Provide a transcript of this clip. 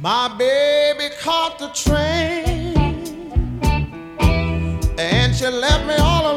My baby caught the train and she left me all alone.